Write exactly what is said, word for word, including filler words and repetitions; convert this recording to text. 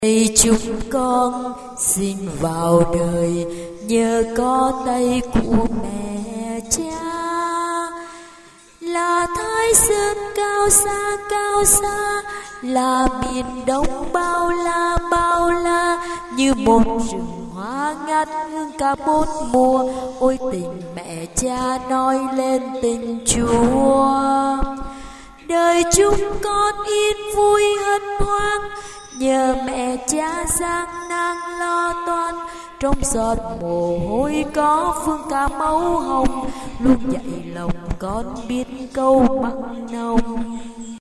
Đây chúng con xin vào đời nhờ có tay của mẹ cha, là Thái Sơn cao xa cao xa, là miền Đông bao la bao la, như một rừng hoa ngát hương cả bốn mùa. Ôi tình mẹ cha nói lên tình Chúa, đời chúng con yên vui hân hoan, nhờ mẹ cha gian nan lo toan. Trong giọt mồ hôi có phương cả máu hồng, luôn dạy lòng con biết câu mặn nồng.